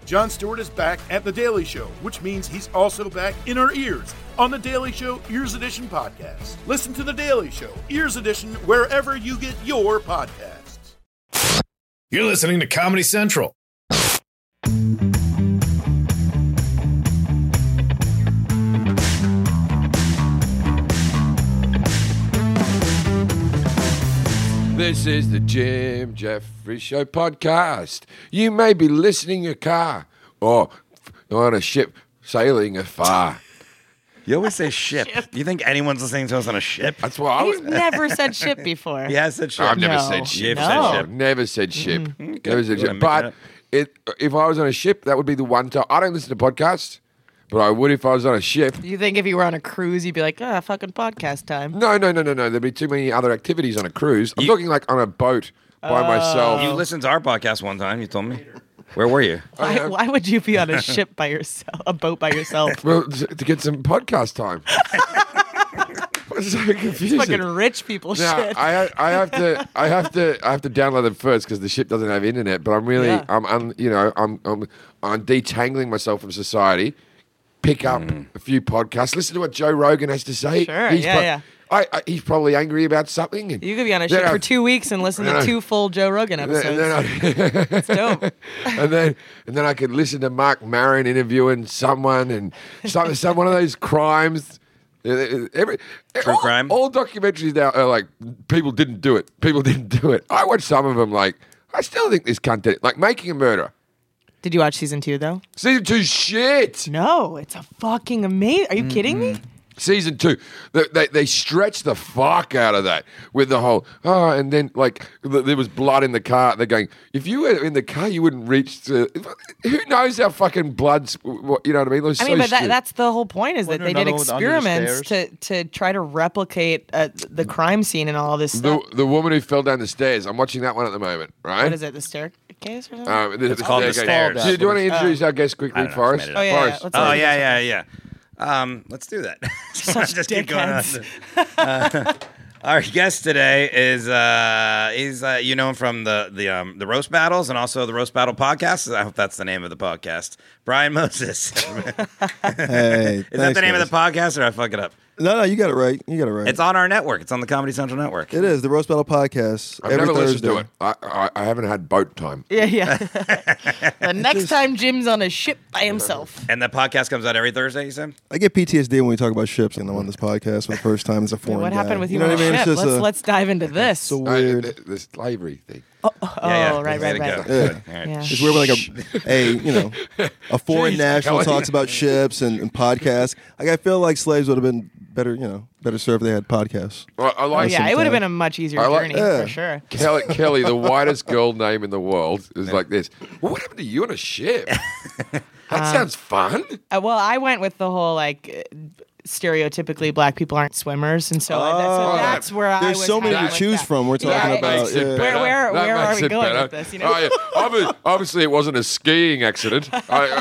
Jon Stewart is back at The Daily Show, which means he's also back in our ears on The Daily Show Ears Edition podcast. Listen to The Daily Show Ears Edition wherever you get your podcasts. You're listening to Comedy Central. This is the Jim Jeffrey Show podcast. You may be listening in a car or on a ship sailing afar. You always say ship. Do you think anyone's listening to us on a ship? That's why He's never said ship before. He has said ship. I've never No. said ship. You've said ship. Never said ship. Never said Go ship. ahead, But make if I was on a ship, that would be the one time. I don't listen to podcasts, but I would if I was on a ship. You think if you were on a cruise, you'd be like, fucking podcast time. No. There'd be too many other activities on a cruise. I'm talking like on a boat by myself. You listened to our podcast one time. You told me. Where were you? Why would you be on a ship by yourself, a boat by yourself? Well, to get some podcast time. It's so confusing. Fucking rich people Now, shit. I have to download them first because the ship doesn't have internet. But I'm really, Yeah. I'm detangling myself from society. Pick up a few podcasts. Listen to what Joe Rogan has to say. Sure, He's yeah. He's probably angry about something. And You could be on a then ship for I- 2 weeks and listen to 2 full Joe Rogan and episodes. then It's dope. and then I could listen to Mark Maron interviewing someone and some one of those crimes. True crime? All documentaries now are like people didn't do it. People didn't do it. I watch some of them like I still think this cunt did it. Like Making a Murderer. Did you watch season 2 though? Season 2 shit. No, it's a fucking amazing. Are you kidding me? Season 2, they stretched the fuck out of that with the whole, and then like there was blood in the car. They're going, if you were in the car, you wouldn't reach to, who knows how fucking blood's, you know what I mean? But that's the whole point is that Wasn't they there did another one under the experiments to try to replicate the crime scene and all this stuff. The woman who fell down the stairs. I'm watching that one at the moment, right? What is it, the staircase or something? It's called The Stairs. Do you want to introduce our guest quickly, I don't know, Forrest? made it up. Oh, yeah, Forrest. let's- Oh, yeah. Let's do that. Just keep going on. Our guest today is you know him from the roast battles and also the roast battle podcast. I hope that's the name of the podcast. Brian Moses. Hey, Is that the name of the podcast, or I fuck it up? No, you got it right. You got it right. It's on our network. It's on the Comedy Central network. It is the Roast Battle Podcast. I've every never listened Thursday. to it. I haven't had boat time. Yeah. The next time Jim's on a ship by himself. And the podcast comes out every Thursday, you said? I get PTSD when we talk about ships, and I'm on this podcast for the first time as a foreign What guy. happened with you, know on what I mean? the It's ship? just Let's dive into this. so weird. The slavery thing. Right. Way to go. Yeah. All right. Yeah. It's weird when a foreign Jeez, national Kelly. talks about ships and podcasts. Like I feel like slaves would have been better served if they had podcasts. I Oh, like yeah, it would have been a much easier I like- journey Yeah. for sure. Kelly, the whitest girl name in the world, is like this. Well, what happened to you on a ship? That sounds fun. Well, I went with the whole stereotypically black people aren't swimmers, and so that's where I There's was so many heading to with choose that. from. We're talking Yeah, That about makes it yeah. better. Where That are makes we it going better. with this, you know? Oh, yeah. Obviously, it wasn't a skiing accident.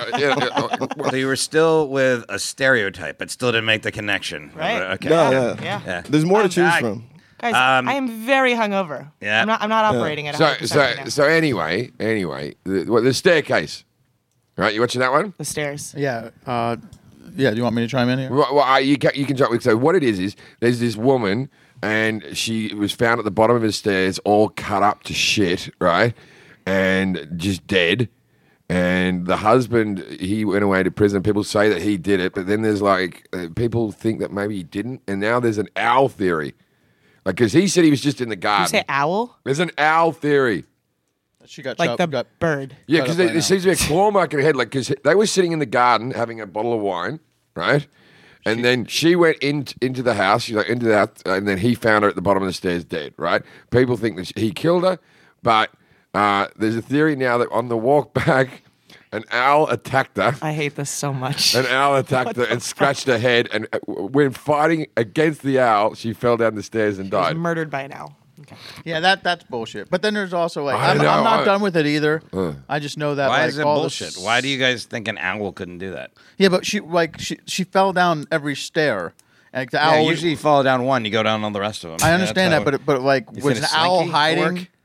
So you were still with a stereotype, but still didn't make the connection. Right. Okay. Yeah. There's more to I'm choose back. from. Guys, I am very hungover. Yeah. I'm not operating at 100% right now. So anyway, the staircase. Right, you watching that one? The stairs. Yeah. Do you want me to chime in here? Well, you can jump with. So what it is there's this woman, and she was found at the bottom of the stairs, all cut up to shit, right, and just dead. And the husband, he went away to prison. People say that he did it, but then there's people think that maybe he didn't. And now there's an owl theory, because he said he was just in the garden. You say owl? There's an owl theory. She got Like the bird. Yeah, Cut because up by there an seems to be a claw mark in her head. Because they were sitting in the garden having a bottle of wine, right? And then she went into the house. She's like into the house, and then he found her at the bottom of the stairs dead, right? People think that he killed her, but there's a theory now that on the walk back, an owl attacked her. I hate this so much. An owl attacked her and scratched her head. And when fighting against the owl, she fell down the stairs and He was died. murdered by an owl. Okay. Yeah, that's bullshit. But then there's also I I'm know, not I- done with it either. I just know that Why like is it all bullshit? this- Why do you guys think an owl couldn't do that? Yeah, but she fell down every stair. Like the Yeah, owl. usually you fall down one, you go down on the rest of them. I understand that, but like You was seen an a owl slinky hiding? work?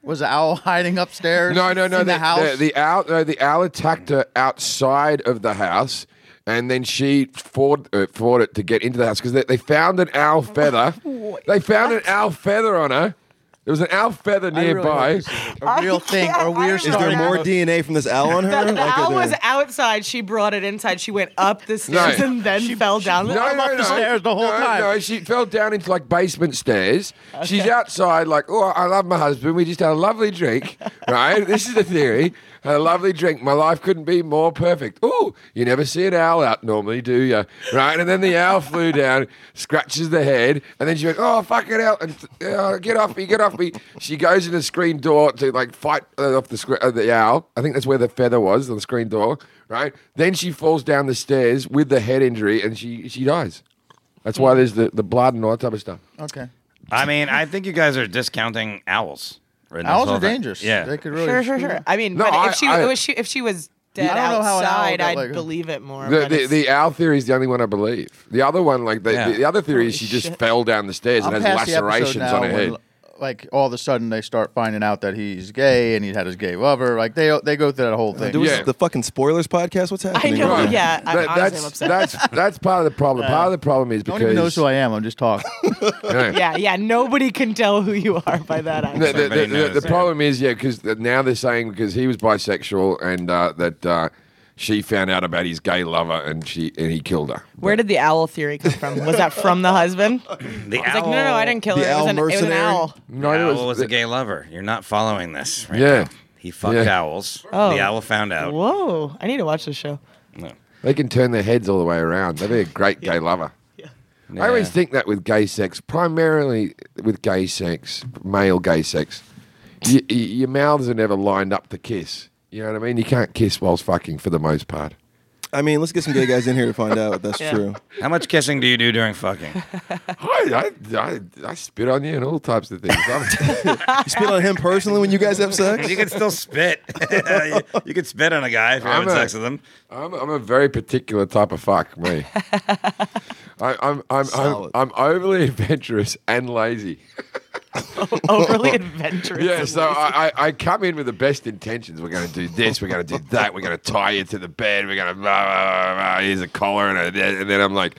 Was the owl hiding upstairs? No. In the house. The owl attacked her outside of the house, and then she fought it to get into the house because they found an owl feather. They found an owl feather on her. There was an owl feather I really hope nearby. this is a real thing, or we're Is there starting. more DNA from this owl on her? The Like, owl are was there- outside. She brought it inside. She went up the stairs No. and then fell down. No, up the stairs the whole time. No, she fell down into like basement stairs. She's outside, like, oh, I love my husband. We just had a lovely drink, right? This is the theory. Had a lovely drink. My life couldn't be more perfect. Oh, you never see an owl out normally, do you? Right? And then the owl flew down, scratches the head, and then she went, oh, fuck it out, and get off me. She goes in the screen door to like fight off the owl. I think that's where the feather was on the screen door, right? Then she falls down the stairs with the head injury, and she dies. That's why there's the blood and all that type of stuff. Okay. I mean, I think you guys are discounting owls. in this Owls whole are thing. dangerous. Yeah. They could really. Sure. I mean, No, but I- if she was dead I don't know how an owl outside, got, I'd like- believe it more. but The, it's- the owl theory is the only one I believe. The other one, like the other theory is she Holy just shit. fell down the stairs and I'm has past the episode lacerations now on her when, head. like, all of a sudden they start finding out that he's gay and he had his gay lover. Like they go through that whole thing. Dude, Yeah. this is the fucking spoilers podcast. What's I happening? know. right now? Yeah, I'm honestly That's upset. that's part of the problem. Part of the problem is No because one even knows who I am. I'm just talking. Yeah. Nobody can tell who you are by that. Actually. Everybody knows. the problem is, because now they're saying because he was bisexual and that she found out about his gay lover and he killed her. Where did the owl theory come from? Was that from the husband? The He's like, no, I didn't kill her. The It was owl an mercenary? owl. No, The it owl was a gay lover. You're not following this. Right Yeah. now. He fucked Yeah. owls. Oh. The owl found out. Whoa! I need to watch this show. They can turn their heads all the way around. They'd be a great gay lover. I always think that with gay sex, primarily with gay sex, male gay sex, your mouths are never lined up to kiss. You know what I mean? You can't kiss whilst fucking for the most part. I mean, let's get some gay guys in here to find out if that's Yeah. true. How much kissing do you do during fucking? I spit on you and all types of things. You spit on him personally when you guys have sex? You can still spit. you can spit on a guy if you're having sex with him. I'm a very particular type of fuck, me. I'm Solid. overly adventurous and lazy. Overly adventurous. Yeah, so I come in with the best intentions. We're going to do this. We're going to do that. We're going to tie you to the bed. We're going to blah, blah, blah, blah. Here's a collar, and then I'm like,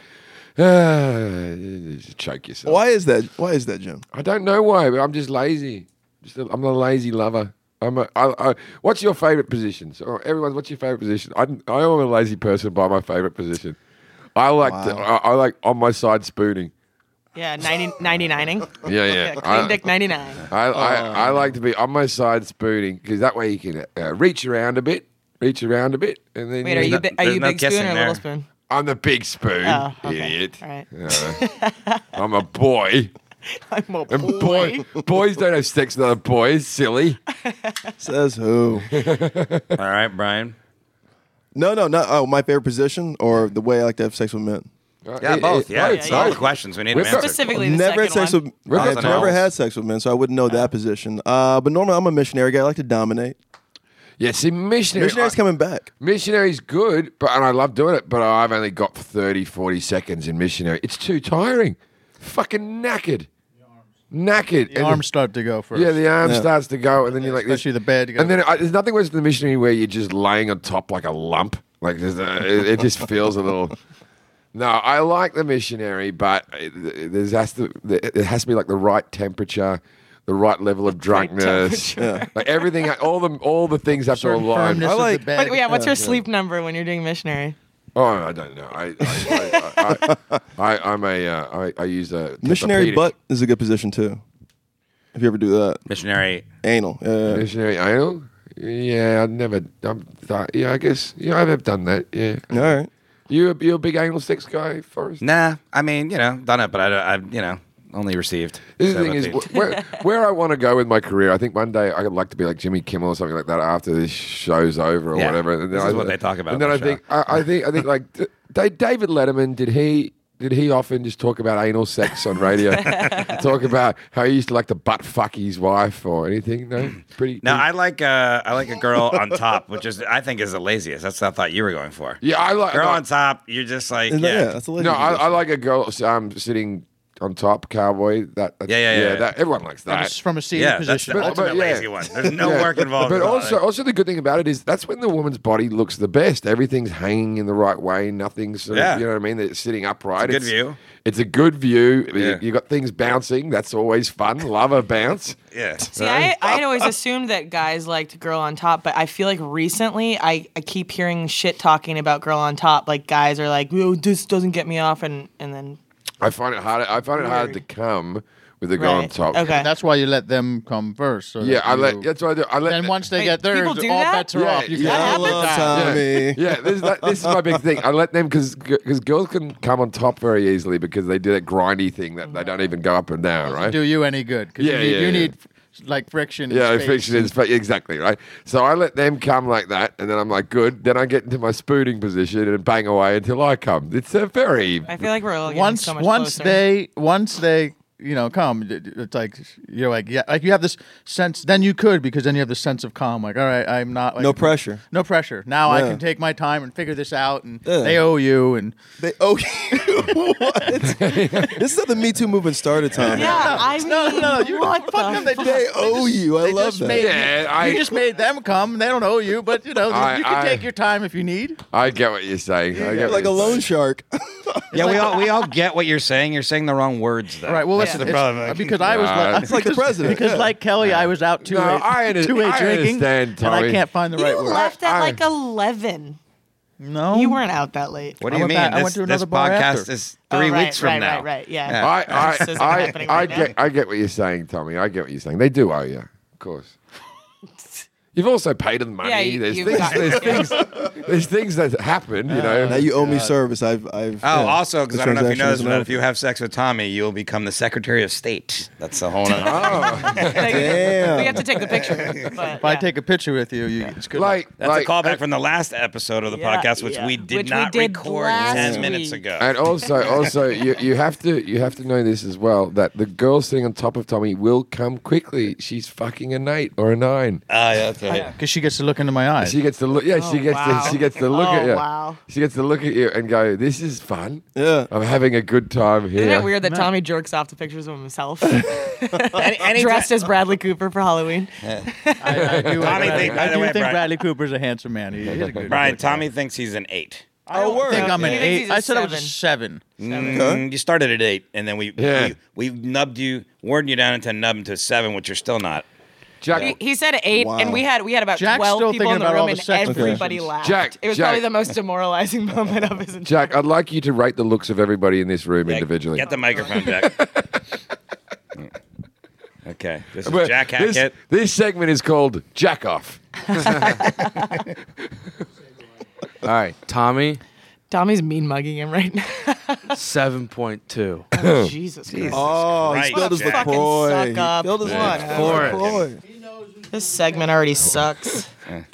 just choke yourself. Why is that? Why is that, Jim? I don't know why, but I'm just lazy. I'm a lazy lover. What's your favorite position? So everyone, what's your favorite position? I am a lazy person by my favorite position. I like I like on my side spooning. Yeah, 99ing. Yeah. Yeah, clean dick 99. I like to be on my side spooning because that way you can reach around a bit, and then Wait, are you there's no big spoon kissing or there. little spoon? I'm the big spoon, Oh, okay. idiot. All right. I'm a boy. I'm a And boy. boys don't have sex with other boys, silly. Says who? All right, Brian. No, not my favorite position or the way I like to have sex with men. Yeah, both. Yeah, both, it's all the both. questions we need We've to got- answer. Specifically the Never had second sex one. with. I've Both never owls. had sex with men, so I wouldn't know that position. But normally I'm a missionary guy. I like to dominate. Yeah, see, Missionary's coming back. Missionary's good, and I love doing it, but I've only got 30, 40 seconds in missionary. It's too tiring. Fucking knackered. Knackered. The arms start to go first. Yeah, the arm starts to go, and then you're like this. Especially the bed. You And gotta- then there's nothing worse than the missionary where you're just laying on top like a lump. Like it just feels a little. No, I like the missionary, but it has to be like the right temperature, the right level of drunkenness, like everything. All the things have to certain align. firmness I of like- the bed. But yeah, what's your sleep number when you're doing missionary? Oh, I don't know. I use a Missionary Tempur-Pedic. butt is a good position too. If you ever do that, Missionary. anal. Missionary anal. Yeah, I've never. I guess. Yeah, I've done that. Yeah. All right. You a big anal sex guy, Forrest? Nah, I mean, done it, but I only received. This is So the thing is, let's see. where I want to go with my career. I think one day I'd like to be like Jimmy Kimmel or something like that after this show's over or Yeah, whatever. And then this is what they talk about And then on I the think, I think like David Letterman, did he often just talk about anal sex on radio? Talk about how he used to like to butt fuck his wife or anything? No, pretty. No, I like a girl on top, which is I think is the laziest. That's what I thought you were going for. Yeah, I like Girl no, on top, you're just like Yeah, that's a No, I like a girl sitting on top, cowboy. Yeah. That everyone likes that. From a seated Yeah, that's position. the ultimate lazy one. There's no work involved. But at all. also the good thing about it is that's when the woman's body looks the best. Everything's hanging in the right way. Nothing's sort of, you know what I mean? They're sitting upright. It's a good view. It's a good view. Yeah. You got things bouncing. That's always fun. Love a bounce. Yeah. See, I had always assumed that guys liked girl on top, but I feel like recently I keep hearing shit talking about girl on top. Like guys are like, "Oh, this doesn't get me off," and then I find it harder. I find it hard to come with a girl on top. Okay. That's why you let them come first. So Yeah, that that's what I do. I let. Then once they Wait, get theirs, people all do that? bets are Yeah, off. You yeah. can have a good Hello, time. Tommy. Yeah, this is my big thing. I let them because girls can come on top very easily because they do that grindy thing that they don't even go up and down, right? Do you any good? Because Yeah, you yeah. need like friction. in Yeah, space. fiction is exactly right. So I let them come like that, and then I'm like, good. Then I get into my spooning position and bang away until I come. It's a very I feel like we're all getting Once so much once closer. they come, it's like you're like like you have this sense. Then you could because then you have the sense of calm. Like all right, I'm not like, No pressure. No pressure. Now I Yeah. can take my time and figure this out. And Yeah. they owe you. And They owe you. What? This is how the Me Too movement started, Tommy. Yeah, I mean, no, you what fuck them. the They They owe you. I They love just that. made Yeah, you just made them come. They don't owe you, but you know you can take your time if you need. I get what you're saying. I get You're what like a you're loan saying. shark. Yeah, we all get what you're saying. You're saying the wrong words, though. Right. Well, That's listen, the problem. because I was It's like the president. because Yeah. like Kelly, I was out two-way I drinking, understand, and Tommy. I can't find the right You word. left at I- like 11. No, You weren't out that late. What do I you went mean? back- I This, went to this another bar podcast after. is 3 right, weeks from now. Right, yeah. Yeah. This isn't happening right now. I get what you're saying, Tommy. I get what you're saying. They do owe you, of course. You've also paid them money. Yeah, you- there's you've things. got- There's things that happen. You know. Now you owe me service. I've Oh, yeah, also, because the I don't know if you transaction know this, is but another if you have sex with Tommy, you'll become the Secretary of State. That's the whole. Damn. We have to take the picture. But, If I take a picture with you, it's good. That's like a callback from the last episode of the Yeah, podcast, which yeah. we did Which we not did record last 10 minutes week. ago. And also, you have to know this as well that the girl sitting on top of Tommy will come quickly. She's fucking an 8 or a 9. Yeah, that's right. Because she gets to look into my eyes. She gets to look. Yeah, she gets wow. to look Oh, at you. wow. She gets to look at you and go, "This is fun. Yeah. I'm having a good time here." Isn't it weird that Tommy jerks off to pictures of himself? Any Dressed as Bradley Cooper for Halloween. I do, Tommy, I by the do way, think Brian- Bradley Cooper's a handsome man. He's a good Brian, good Tommy thinks he's an 8. I don't think I'm an He thinks he's 8. a I said I was a 7. 7. You started at 8, and then we Yeah. nubbed you, warned you down into nub into 7, which you're still not. Jack, He said 8, Wow. and we had about Jack's 12 still people thinking in the about all room, the and sex everybody positions. laughed. Jack, it was Jack. probably the most demoralizing moment of his entire Jack, I'd like you to rate the looks of everybody in this room individually. Get the microphone, Jack. Okay, this is But Jack Hackett. This segment is called Jack Off. All right, Tommy, Tommy's mean mugging him right now. 7.2. Oh, Jesus Christ. Oh, Christ, he spilled his Jack. LaCroix. Fucking suck up. He spilled his Yeah. LaCroix. This segment already sucks.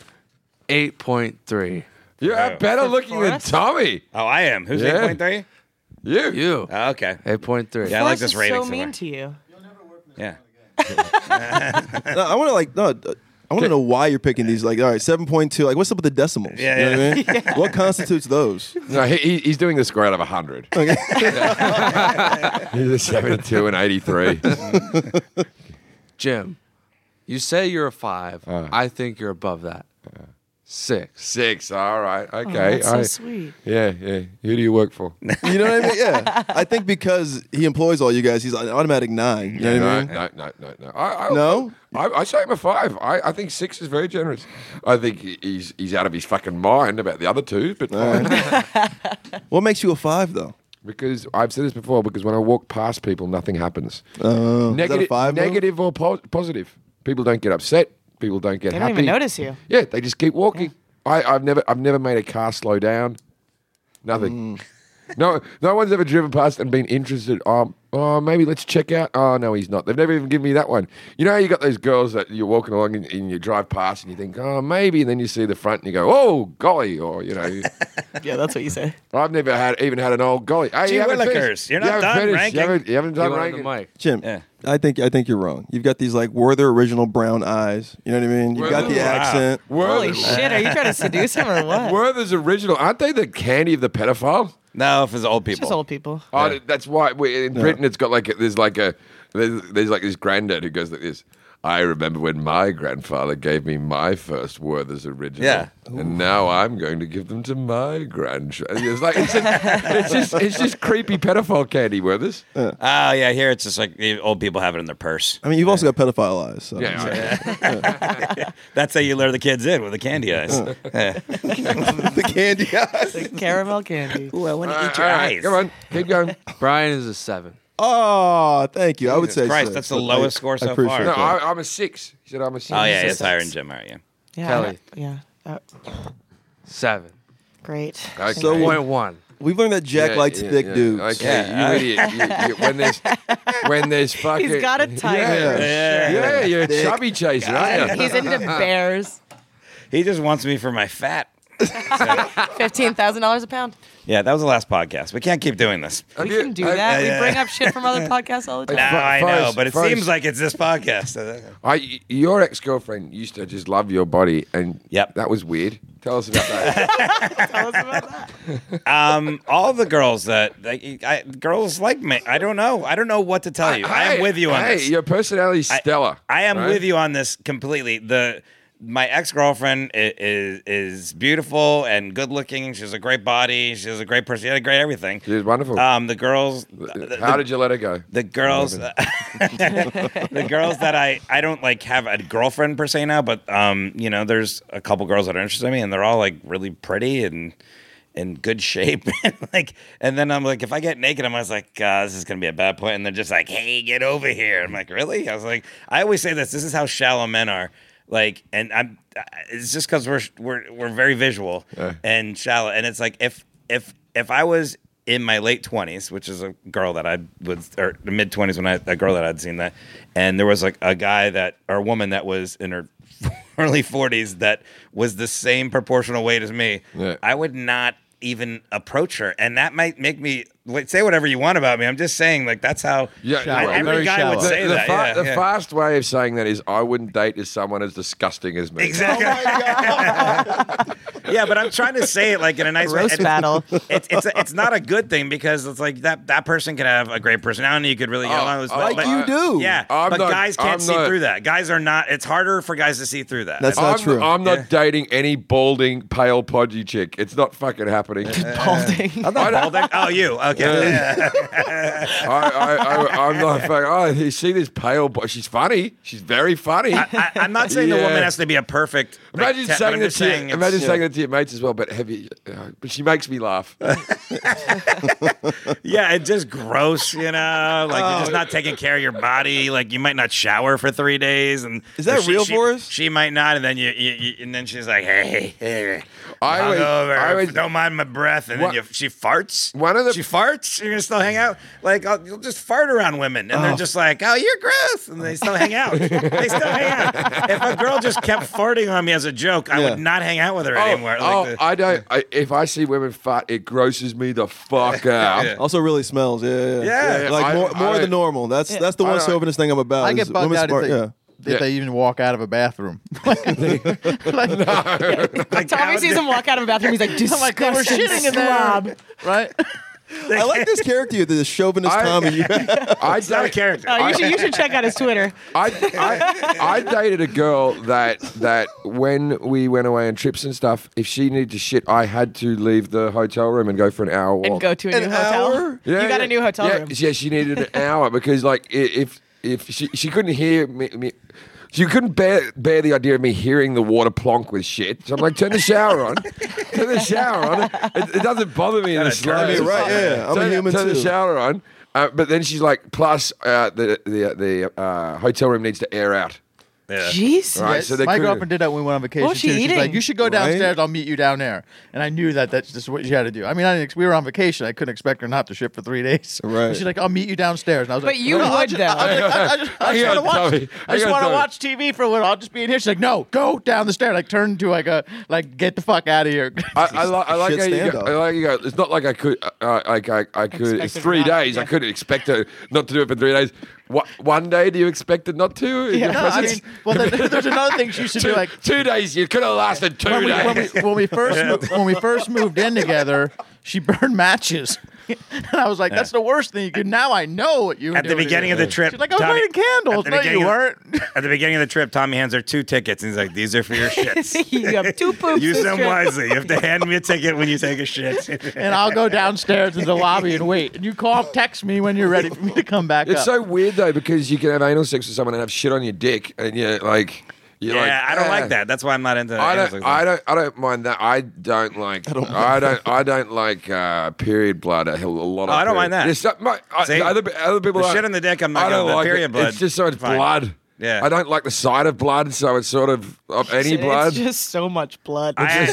8.3. You're better looking than Forrest? Tommy. Oh, I am. Who's Yeah. 8.3? You. You. Oh, okay. 8.3. Yeah, I like Forrest this is rating. so mean to you. Yeah. No, I want to I want to know why you're picking these. Like, all right, 7.2. Like, what's up with the decimals? Yeah, You know what I mean? What constitutes those? No, he's doing the square out of 100. Okay. He's a 72 and 83. Jim, you say you're a 5. I think you're above that. 6. 6. All right. Okay. That's so I- sweet. Yeah. Who do you work for? You know what I mean? Yeah. I think because he employs all you guys, he's an automatic 9. You know what I mean? No. No? I say him a 5. I think 6 is very generous. I think he's out of his fucking mind about the other 2, but fine. What makes you a 5, though? Because I've said this before. Because when I walk past people, nothing happens. Is that a 5? move? Negative or positive. People don't get upset. People don't get They happy. don't even notice you. Yeah, they just keep walking. I've never made a car slow down. Nothing. No one's ever driven past and been interested. Oh, maybe let's check out. Oh, no, he's not. They've never even given me that one. You know how you got those girls that you're walking along and you drive past and you think, oh, maybe, and then you see the front and you go, oh, golly, or you know. Yeah, that's what you say. I've never even had an old golly. Hey, Gee you haven't willikers, finished. you're You not haven't done finished. ranking. You haven't You done wanted the ranking. mic. Jim, Yeah. I think you're wrong. You've got these like Werther original brown eyes. You know what I mean? You've got the Wow. accent. Holy shit, are you trying to seduce him or what? Werther's original. Aren't they the candy of the pedophile? No, if it's old people. It's just old people. Oh, that's why in Britain it's got there's like this granddad who goes like this. I remember when my grandfather gave me my first Werther's original. Yeah. And now I'm going to give them to my grandchild. It's like it's just creepy pedophile candy, Werther's. Oh, yeah, here it's just like old people have it in their purse. I mean, you've also got pedophile eyes. So. Yeah. That's how you lure the kids in with the candy eyes. The candy eyes. The caramel candy. Ooh, I want to eat your All right, eyes. come on, keep going. Brian is a 7. Oh, thank you. I would say Christ, six, that's the but lowest I score so appreciate far. No, that. I'm a 6. He said I'm a 6. Oh, yeah, it's higher in Jim, right? Yeah. Yeah. Kelly. Yeah. 7. Great. Okay. So 0.1. We've learned that Jack likes thick dudes. Okay, Yeah. you idiot. When there's fucking... He's got a type. Yeah, you're a chubby chaser, aren't you? He's into bears. He just wants me for my fat. $15,000 a pound. Yeah, that was the last podcast. We can't keep doing this. We can do that. We bring up shit from other podcasts all the No, time. I know, Forrest, but it Forrest. seems like it's this podcast. Your ex-girlfriend used to just love your body, and Yep. that was weird. Tell us about that. Tell us about that. All the girls girls like me. I don't know. I don't know what to tell you. I am with you on this. Your personality's stellar. I am right? with you on this completely. My ex-girlfriend is beautiful and good-looking. She has a great body. She has a great person. She had a great everything. She was wonderful. The girls. How did you let her go? The girls, the girls that I don't like have a girlfriend per se now, but there's a couple girls that are interested in me, and they're all like really pretty and in good shape, and then I'm like, if I get naked, I'm always like, this is gonna be a bad point, and they're just like, hey, get over here. I'm like, really? I was like, I always say this is how shallow men are. Like, and it's just because we're very visual and shallow, and it's like if I was in my late 20s, which is a girl that I was, or the mid 20s when a girl that I'd seen that, and there was like a guy or a woman that was in her early 40s that was the same proportional weight as me, I would not even approach her, and that might make me say whatever you want about me. I'm just saying, like, that's how every guy would say that. The fast way of saying that is, I wouldn't date someone as disgusting as me. Exactly. Yeah, but I'm trying to say it like in a nice way. Roast battle. It's not a good thing because it's like that person could have a great personality. You could really get along with, like you do. Yeah, but guys can't see through that. Guys are not. It's harder for guys to see through that. That's not true. I'm not dating any balding, pale, podgy chick. It's not fucking happening. Balding. I'm not balding. Oh, you. Okay. I'm not fucking. Oh, you see this pale boy? She's funny. She's very funny. I'm not saying the woman has to be a perfect. Imagine saying that to your mates as well. But but she makes me laugh. Yeah, it's just gross, Like you're just not taking care of your body. Like you might not shower for 3 days, and is that real for us? She might not, and then and then she's like, hey. I don't mind my breath, and then she farts. She farts. You're gonna still hang out. Like you'll just fart around women, and they're just like, "Oh, you're gross," and they still hang out. They still hang out. If a girl just kept farting on me as a joke, I would not hang out with her anymore. I don't. If I see women fart, it grosses me the fuck out. Yeah. Also, really smells. Yeah. Like more than normal. That's the one chauvinist thing I'm about. I get bugged out smart, if they even walk out of a bathroom. Tommy sees him walk out of a bathroom. He's like, disgusting. We're shitting in there, right? I like this character, the chauvinist Tommy. It's not a character. You should check out his Twitter. I dated a girl that when we went away on trips and stuff, if she needed to shit, I had to leave the hotel room and go for an hour walk. And go to a new hotel. Yeah, you got a new hotel room. Yeah, she needed an hour because like if she couldn't hear me she couldn't bear the idea of me hearing the water plonk with shit. So I'm like, turn the shower on. It doesn't bother me in the slow. Right, yeah. I'm a human turn too. the shower on. But then she's like, plus the hotel room needs to air out. Yeah. Jeez. Right, so they My couldn't- girlfriend did that when we went on vacation. What was she too. She's eating? like, you should go downstairs. I'll meet you down there. And I knew that's just what she had to do. I mean, we were on vacation. I couldn't expect her not to ship for 3 days. Right. And she's like, I'll meet you downstairs. And I was like, But you no, would, though. I just want to watch TV for a little. I'll just be in here. She's like, no, go down the stairs. Like, turn into get the fuck out of here. I like how you Shit go. stand-up. I like you go. It's not like I could. I could. It's 3 days. I couldn't expect her not to do it for 3 days. One day, do you expect it not to? Yeah, no, I mean, well, there's another thing she should do. Like 2 days, you could have lasted 2 days. when we first moved in together, she burned matches. And I was like, that's the worst thing you could. Now I know what you were At the doing. beginning of the trip, She's like, I was lighting candles. No, you weren't. At the beginning of the trip, Tommy hands her 2 tickets, and he's like, "These are for your shits. You have 2 poops. Use this them trip. wisely. You have to hand me a ticket when you take a shit." And I'll go downstairs in the lobby and wait. And you text me when you're ready for me to come back It's up. so weird though because you can have anal sex with someone and have shit on your dick, and you're like, I don't like that. That's why I'm not into. I don't mind that. I don't like period blood. A lot of. I don't mind that. See? Other people. The shit on the dick, I'm not I don't going. The like period it. blood. It's just so much fine. blood. Yeah. I don't like the sight of blood, so it's sort of any blood. It's just so much blood.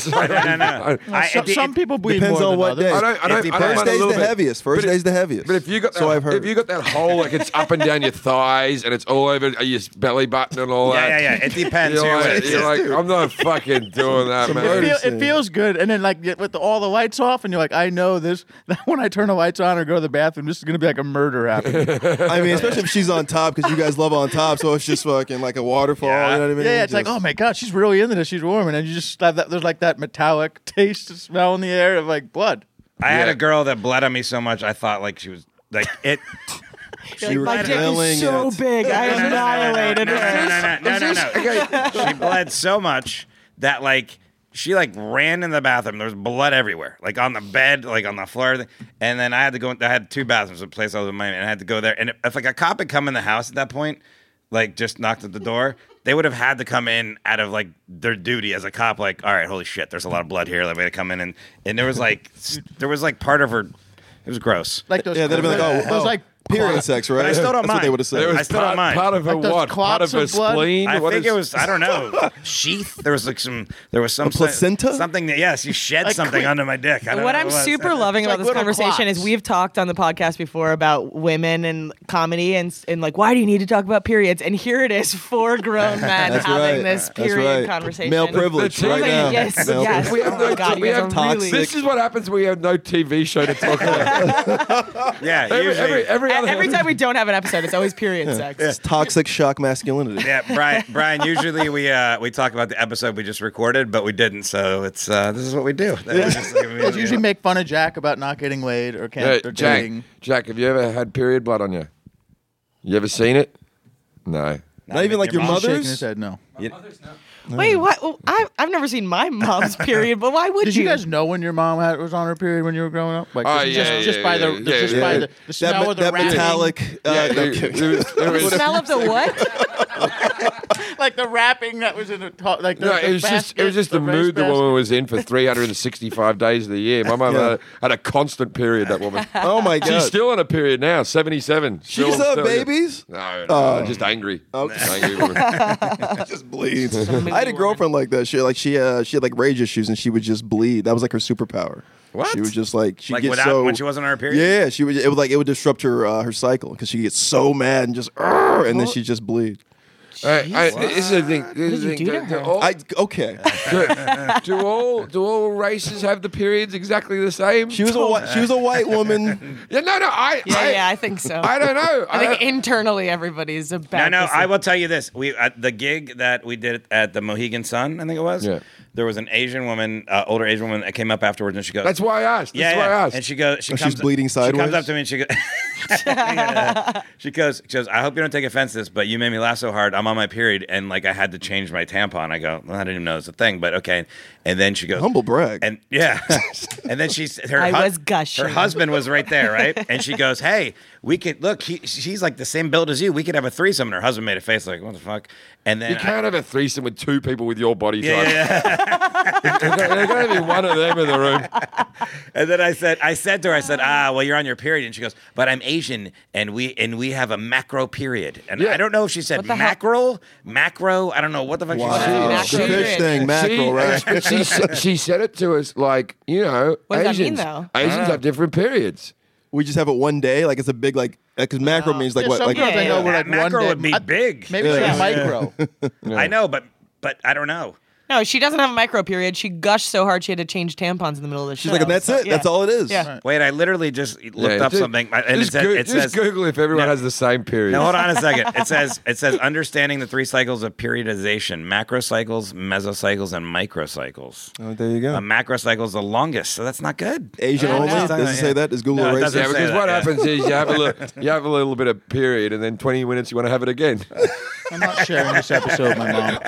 No. Some people bleed Depends more on than what others. day. I don't First mind a day's little the bit. heaviest. First day's the heaviest. But if you got so I've heard. if you got that hole, like it's up and down your thighs and it's all over your belly button and all that. Yeah. It depends. You're like, I'm not fucking doing that, man. It feels good, and then like with all the lights off, and you're like, I know this. When I turn the lights on or go to the bathroom, this is gonna be like a murder happening. I mean, especially if she's on top because you guys love on top, so it's just fucking like a waterfall. Yeah. You know what I mean? Yeah, it's like, oh my god, she's really into this. She's warm, and then you just have that. There's like that metallic taste, smell in the air of like blood. I had a girl that bled on me so much, I thought like she was like it. You were My dick drilling is so it. big. I annihilated her. No. Okay, she bled so much that like she like ran in the bathroom. There was blood everywhere, like on the bed, like on the floor. And then I had to go. I had 2 bathrooms, a place I was in Miami, and I had to go there. And if like a cop had come in the house at that point, like just knocked at the door, they would have had to come in out of like their duty as a cop. Like, all right, holy shit, there's a lot of blood here. Like, we had to come in, and there was like part of her. It was gross. Like those. Yeah, they'd have been like, those like period sex, right? But I still don't That's mind. what they would have said. I still don't mind. Part of her Like those what? Part of clots her of blood? spleen? I What think is- it was, I don't know, sheath. There was some placenta? something that, yes, you shed Like something under my dick. I don't What know I'm it was. super loving It's about like this little conversation is clots. we've talked on the podcast before about women and comedy and like, why do you need to talk about periods? And here it is, 4 grown men That's having right. this That's period right. conversation. Male privilege The right TV now. Yes, Male yes. We have Oh no, my God, you we guys have are really- This is what happens when we have no TV show to talk about. Yeah, usually. every other Every time we don't have an episode, it's always period sex. It's toxic shock masculinity. Yeah, Brian. Usually we talk about the episode we just recorded, but we didn't. So it's this is what we do. It's usually make fun of Jack about not getting laid or can't or dating. Jack, have you ever had period blood on you? You ever seen it? No. Not even like your He's shaking mother's? his head no. Wait, what? Oh, I've never seen my mom's period, but why would Did you guys know when your mom was on her period when you were growing up? Like Oh, just by the the smell of the that wrapping, metallic. Yeah, The smell of the what? like the wrapping that was in the like. No, it was just the mood the woman was in for 365 days of the year. My mum had a constant period. That woman. Oh my god. She's still on a period now. 77. She's Still- babies? No, just angry. Just angry woman. Just bleeds. I had a girlfriend like that. She had like rage issues and she would just bleed. That was like her superpower. What? She would just like she'd like get without so when she wasn't on her period. Yeah, she would. It would disrupt her cycle because she gets so mad and just and then she just bleed. This is the thing. This is the did you thing. do to her? Okay. Do all races have the periods exactly the same? She was a white woman. Yeah, no. Yeah, I think so. I don't know. I think internally everybody's about. No, the I same. will tell you this. We at the gig that we did at the Mohegan Sun, I think it was. Yeah. There was an Asian woman, older Asian woman, that came up afterwards, and she goes, That's why I asked. That's why I asked. And she goes, she's bleeding She comes sideways? up to me and she goes, she goes, I hope you don't take offense to this, but you made me laugh so hard. I'm on my period, and like I had to change my tampon. I go, well, I didn't even know it was a thing, but okay. And then she goes, Humble brag. and yeah, and then I was gushing. Her husband was right there, right? And she goes, "Hey, we could look. She's like the same build as you. We could have a threesome." And her husband made a face like, "What the fuck?" And then You can't have a threesome with 2 people with your body type. yeah. There's got to be one of them in the room. And then I said to her, well, you're on your period, and she goes, but I'm Asian, and we have a macro period, and Yeah. I don't know if she said What the hell? macro. I don't know what the fuck Wow. she The said. Macro. fish thing, mackerel, right? She said it to us like, What does that mean, Asians, though? Asians have different periods. We just have it one day, like it's a big like because macro means like what? Like Sometimes I know Yeah. we're like Macro one day. would be big. Maybe it's like Yeah. micro. I know, but I don't know. No, she doesn't have a micro period. She gushed so hard she had to change tampons in the middle of the show. She's like, and that's it. Yeah. That's all it is. Yeah. Wait, I literally just looked up something, and it Just says Google if everyone has the same period. No, hold on a second. It says understanding the 3 cycles of periodization: macrocycles, mesocycles, and microcycles. Oh, there you go. A macrocycle is the longest, so that's not good. Asian only? No. Does it say that? Does Google No, it erase doesn't Yeah, it? say because that, what yeah. happens is you have a little bit of period, and then 20 minutes you want to have it again. I'm not sharing this episode with my mom.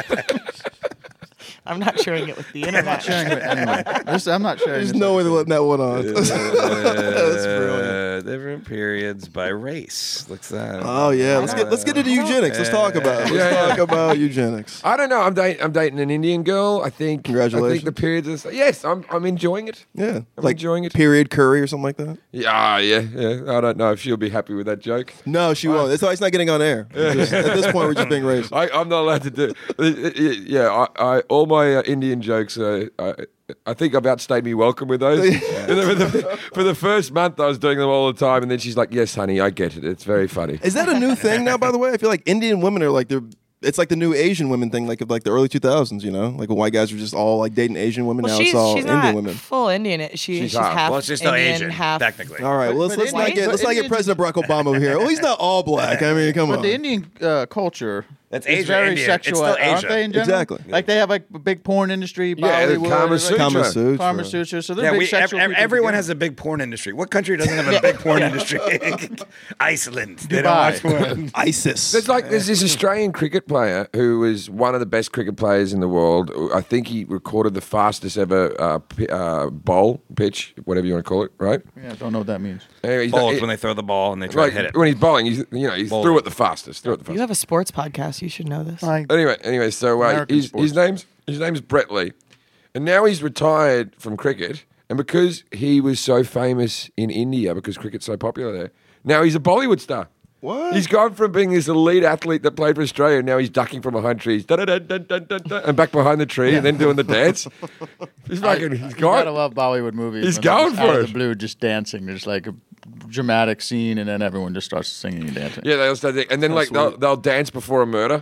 I'm not sharing it with the internet. I'm not sharing it anyway. I'm not sharing There's this no way they're episode. letting that one on. That's brilliant. Different periods by race. Looks that. Oh yeah, let's get into eugenics. Let's talk about it. Let's talk about eugenics. I don't know. I'm dating an Indian girl. I think. Congratulations. I think the periods are. Yes, I'm enjoying it. Yeah, I'm like enjoying it. period curry or something like that. Yeah. I don't know if she'll be happy with that joke. No, she won't. That's why it's not getting on air. At this point, we're just being racist. I'm not allowed to do. Yeah, I all my Indian jokes. I think I've outstayed me welcome with those. For the first month, I was doing them all the time, and then she's like, "Yes, honey, I get it. It's very funny." Is that a new thing now? By the way, I feel like Indian women are like it's like the new Asian women thing, like of like the early 2000s. You know, like when white guys were just all like dating Asian women. Well, now it's all she's Indian not women. full Indian. She's half. half. Well, she's still Indian, Asian, half. technically. All right, well, But let's not Indian- get Indian- President Barack Obama over here. Well, he's not all black. I mean, come But on. the Indian culture That's is Asia, very India. sexual, It's still aren't Asia. they? In general? Exactly. Like they have like a big porn industry, Yeah, the Bollywood, Kama like- Sutra. Kama Sutra. Kama Sutra. So they're Yeah, big sexual people everyone together. has a big porn industry. What country doesn't have a big porn industry? Iceland. They don't Dubai. watch porn. ISIS. There's this Australian cricket player who was one of the best cricket players in the world. I think he recorded the fastest ever bowl, pitch, whatever you want to call it, right? Yeah, don't know what that means. Anyway, he's Bowls not- when they throw the ball and they try like, to hit it. when he's bowling, he Bowling. threw it the fastest. You have a sports podcast. You should know this. Anyway, so American his sports. name's Brett Lee, and now he's retired from cricket, and because he was so famous in India, because cricket's so popular there, now he's a Bollywood star. What? He's gone from being this elite athlete that played for Australia, and now he's ducking from behind trees, and back behind the tree, and then doing the dance. He's fucking, he's You gotta gone. love Bollywood movies. He's when they're going just for out of it. the blue, just dancing. There's like a dramatic scene, and then everyone just starts singing and dancing. Yeah, they'll start, and then like they'll dance before a murder.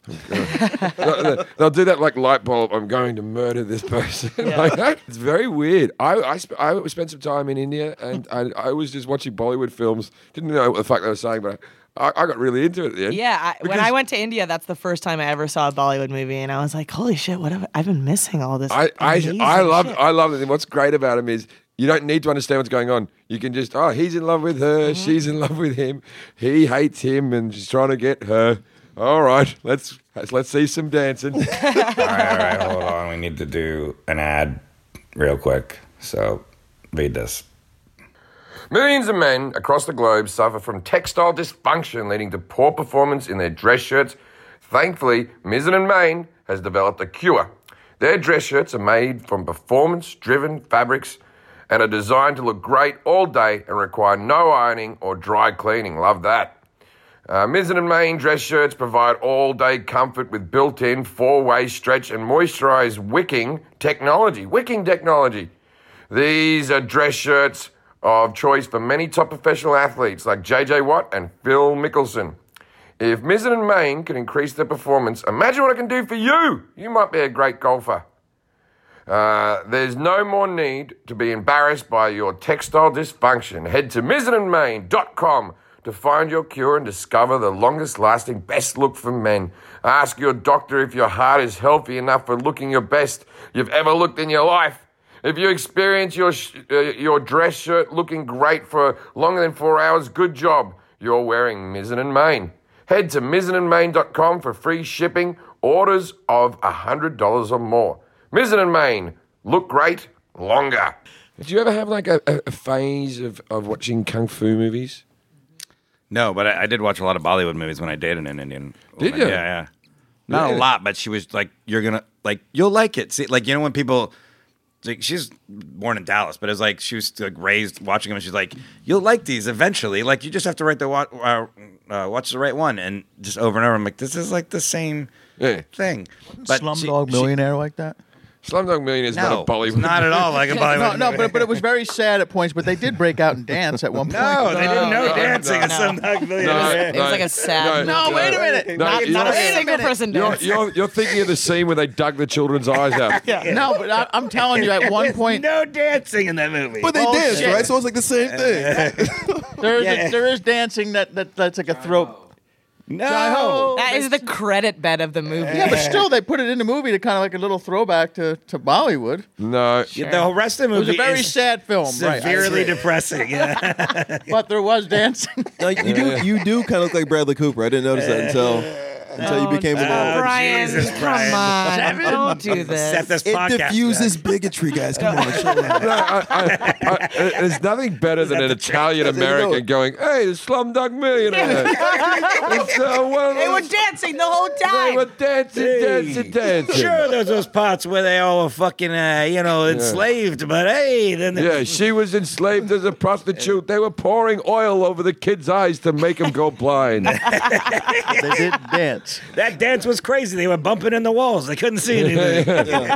They'll do that like light bulb. I'm going to murder this person. Like that. It's very weird. I spent some time in India, and I was just watching Bollywood films. Didn't know what the fuck they were saying, but I got really into it at the end. Yeah, when Because I went to India, that's the first time I ever saw a Bollywood movie, and I was like, "Holy shit! I've been missing all this." amazing I love shit. it. And what's great about him is you don't need to understand what's going on. You can just he's in love with her, she's in love with him, he hates him, and she's trying to get her. All right, let's see some dancing. All right, hold on. We need to do an ad real quick. So, read this. Millions of men across the globe suffer from textile dysfunction leading to poor performance in their dress shirts. Thankfully, Mizzen & Main has developed a cure. Their dress shirts are made from performance-driven fabrics and are designed to look great all day and require no ironing or dry cleaning. Love that. Mizzen & Main dress shirts provide all-day comfort with built-in 4-way stretch and moisturized wicking technology. These are dress shirts of choice for many top professional athletes like JJ Watt and Phil Mickelson. If Mizzen & Main can increase their performance, imagine what it can do for you. You might be a great golfer. There's no more need to be embarrassed by your textile dysfunction. Head to mizzenandmain.com to find your cure and discover the longest-lasting best look for men. Ask your doctor if your heart is healthy enough for looking your best you've ever looked in your life. If you experience your dress shirt looking great for longer than 4 hours, good job. You're wearing Mizzen & Main. Head to mizzenandmain.com for free shipping, orders of $100 or more. Mizzen & Main. Look great longer. Did you ever have like a phase of watching kung fu movies? No, but I did watch a lot of Bollywood movies when I dated an Indian woman. Did you? Yeah. Not Yeah. a lot, but she was like, you'll like it. See, like, you know, when people, like, she's born in Dallas, but it was like, she was like raised watching them, and she's like, you'll like these eventually. Like, you just have to watch the right one, and just over and over. I'm like, this is like the same thing. But Slumdog Millionaire like that? Slumdog Millionaire is not a Bollywood. It's not at all like a Bollywood. No, but it was very sad at points. But they did break out and dance at one point. No, they didn't know dancing in Slumdog Millionaire. It was like a sad. No, wait a minute. Not a single person danced. You're thinking of the scene where they dug the children's eyes out. No, but I'm telling you, at one point, no dancing in that movie. But they danced, right? So it's like the same thing. there is dancing that's like a throat. No. That is the credit bed of the movie. Yeah, but still, they put it in the movie to kind of like a little throwback to Bollywood. No. The whole rest of the It was movie a very is sad film, right? severely depressing. Yeah. But there was dancing. No, you do kind of look like Bradley Cooper. I didn't notice that until you became an old. Brian, Jesus, come Brian. on, don't do this. Set this It podcast diffuses bigotry, guys. Come on, chill out. There's nothing better than an Italian American going, "Hey, the Slumdog Millionaire." They were dancing the whole time. They were dancing. Sure, there's those parts where they all were fucking, enslaved, but hey, then Yeah, she was enslaved as a prostitute. They were pouring oil over the kid's eyes to make him go blind. They did dance. that dance was crazy. They were bumping in the walls. They couldn't see anything.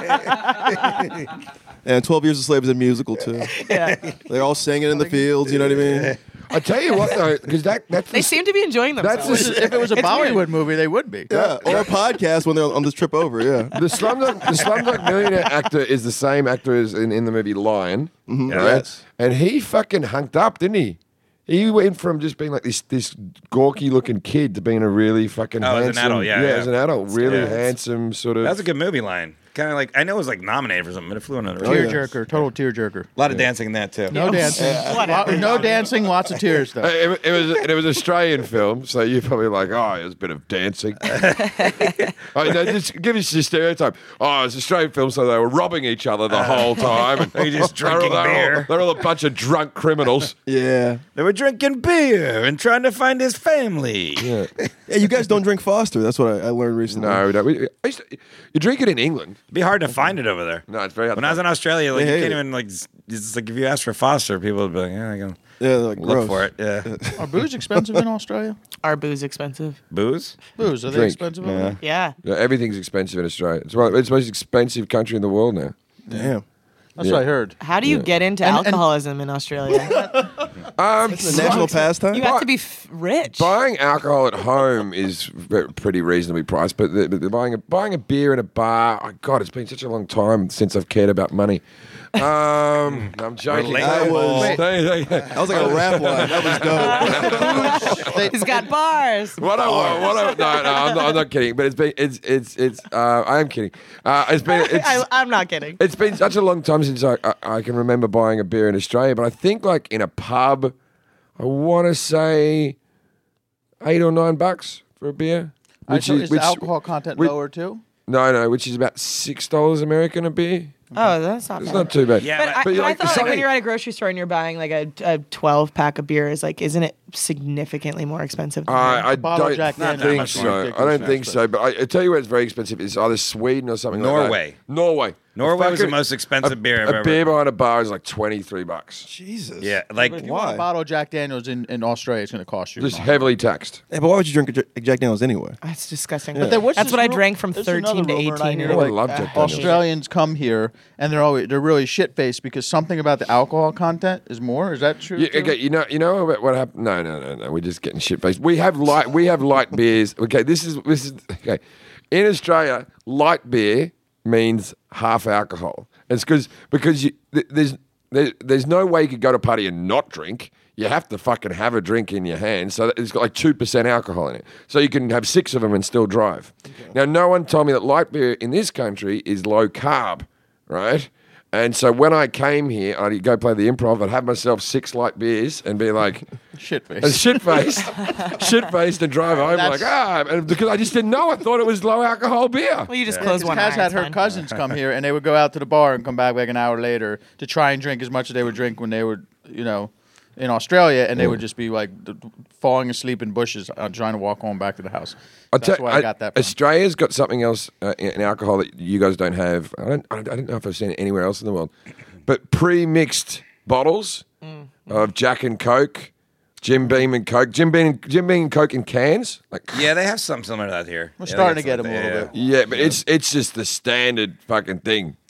And 12 Years a Slave is a musical, too. Yeah. They're all singing in the fields, you know what I mean? I tell you what, though, because that's They seem to be enjoying that's themselves. the, If it was a It's Bollywood weird. movie, they would be. Yeah, or a podcast when they're on this trip over, yeah. the Slumdog Millionaire actor is the same actor as in the movie Lion, right? Yes. And he fucking hunked up, didn't he? He went from just being like this gawky looking kid to being a really fucking Oh, as handsome. an adult, yeah. as an adult, really Yeah. handsome sort of. That was a good movie line. Kind of like, I know it was like nominated for something, but it flew under the Oh, yeah. Tearjerker, total tearjerker. A lot of dancing in that, too. No dancing. No dancing, lots of tears, though. It was an Australian film, so you're probably like, oh, it was a bit of dancing. Just give us your stereotype. Oh, it's an Australian film, so they were robbing each other the whole time. And They just drinking beer. They're all a bunch of drunk criminals. Yeah. They were drinking beer and trying to find his family. Yeah. Yeah, you guys don't drink Foster. That's what I learned recently. No, you drink it in England. It'd be hard to find it over there. No, it's very hard. When I was in Australia, like They you hate can't it. even like. It's like if you ask for Foster, people would be like, "Yeah, I can Yeah, they're like, look gross. for it." Yeah, Are booze expensive in Australia? Are booze expensive? booze. Booze, are they Drink. expensive over there? Yeah. Yeah, everything's expensive in Australia. It's the most expensive country in the world now. Damn. That's what I heard. How do you get into And- alcoholism in Australia? It's a national pastime. You have to be rich. Buying alcohol at home is pretty reasonably priced, but buying a beer in a bar, oh God, it's been such a long time since I've cared about money. I'm joking. That was- That was like a rap line. That was dope. He's got bars. No, I'm not kidding. But I am kidding. I'm not kidding. It's been such a long time since I can remember buying a beer in Australia. But I think like in a pub, I want to say $8 or $9 for a beer. Is the alcohol content lower, too? No, which is about $6 American a beer. Oh, that's not It's bad. not too bad. Yeah, But, but I like, thought like something- when you're at a grocery store and you're buying like a 12 pack of beer, is like, isn't it significantly more expensive? Than I bottle don't of Jack think Daniels so. is I ridiculous don't think so. But I tell you where it's very expensive. It's either Sweden or something like Norway. that. Norway Norway was the Fucking- most expensive beer I've A ever. beer behind a bar is like $23. Jesus. Yeah, like If you want Why? a bottle of Jack Daniels in Australia, it's going to cost you. Just heavily taxed. Yeah, but why would you drink a Jack Daniels anyway? That's disgusting. But there was That's this what I ru- drank from there's 13 to another rumor, and I 18. hear, and I like, love Jack Daniels. Australians come here and they're really shit faced because something about the alcohol content is more. Is that true? Yeah, too? okay, you know about what happened? No. We're just getting shit faced. We have light beers. Okay, this is okay. In Australia, light beer means half alcohol. It's because there's no way you could go to a party and not drink. You have to fucking have a drink in your hand. So it's got like 2% alcohol in it. So you can have 6 of them and still drive. Okay. Now, no one told me that light beer in this country is low carb, right? And so when I came here, I'd go play the Improv. I'd have myself 6 light beers and be like, shit and faced. shit-faced, and drive home like, and because I just didn't know. I thought it was low alcohol beer. Well, you just close one eye. Kaz had it's her fine. cousins come here and they would go out to the bar and come back like an hour later to try and drink as much as they would drink when they were, in Australia, and they would just be like falling asleep in bushes trying to walk home back to the house. That's where I got that from. Australia's got something else in alcohol that you guys don't have. I don't know if I've seen it anywhere else in the world, but pre-mixed bottles of Jack and Coke, Jim Beam and Coke, Jim Beam and Coke in cans. Like, yeah, they have something similar to that here. We're Yeah, starting they to get got them a something, little bit. yeah, but it's just the standard fucking thing.